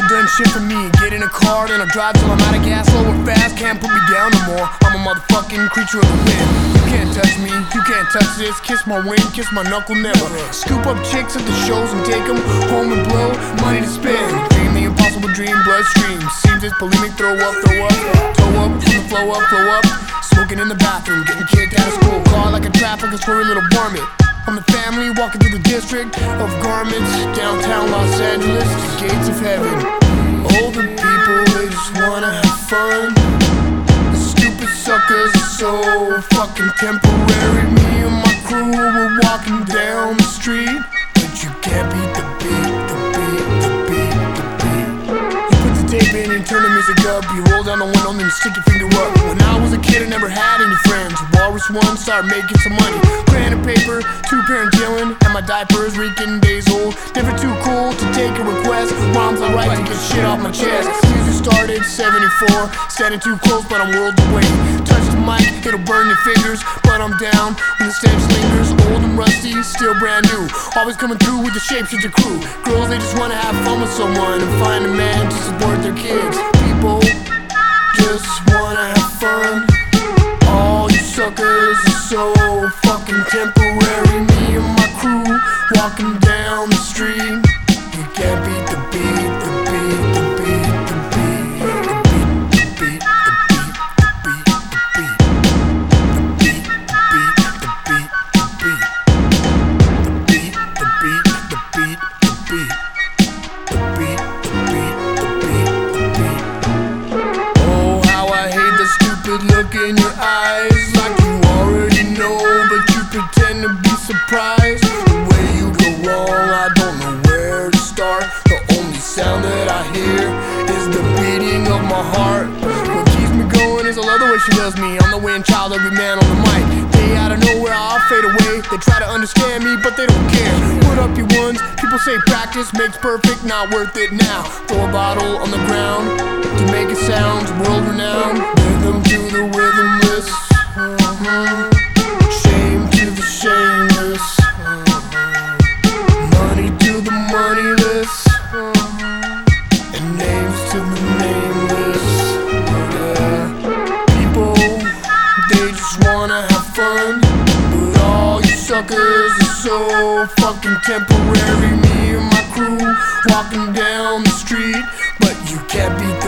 ain't done shit for me. Get in a car, then I drive till I'm out of gas. Slow or fast, can't put me down no more. I'm a motherfucking creature of the wind. You can't touch me, you can't touch this. Kiss my wing, kiss my knuckle, never. Scoop up chicks at the shows and take them home and blow money to spend. Dream the impossible dream, bloodstream. Seems it's bulimic, throw up, toe up, from the flow up. Smoking in the bathroom, getting kicked out of school. Car like a traffic, a furry little varmint. I'm the family walking through the district of garments, downtown Los Angeles, the gates of heaven. Older people, they just wanna have fun. The stupid suckers are so fucking temporary. Me and my crew were walking down the street, but you can't beat the beat, the beat, the beat, the beat. You put the tape in and turn the music up. You roll down the window and then you stick your finger up. When I was a kid, I never had any friends. Walrus one, start making some money. Crayon and paper, 2-parent dealing, and my diapers reeking days old. Never too cool to take a request. Mom's alright to get shit off my chest. Music started 74, standing too close, but I'm worlds away. Touch the mic, it'll burn your fingers, but I'm down when the stench lingers. Old and rusty, still brand new. Always coming through with the shapeshifter crew. Girls, they just wanna have fun with someone and find a man to support their kids. People just wanna have fun. All you suckers are so fucking temporary. Me and my crew walking down the street. You can't beat the beat, the beat, the beat, the beat, the beat, the beat, the beat, the beat, the beat, the beat, the beat, the beat, the beat, the beat, the beat, the beat, the beat, the beat, the beat. Oh, how I hate the stupid look in your eyes. Like you already know, but you pretend to be surprised. The way you go wrong, I don't know where to start. The only sound that I hear is the beating of my heart. What keeps me going is I love the way she loves me. I'm the wind child, every man on the mic. They out of nowhere, I'll fade away. They try to understand me, but they don't care. Put up your ones, people say practice makes perfect, not worth it now. Throw a bottle on the ground to make it sound world renowned. Rhythm to the rhythmless. Shame to the shameless. Money to the moneyless. And names to the nameless. Yeah. People, they just wanna have fun, but all you suckers are so fucking temporary. Me and my crew walking down the street, but you can't beat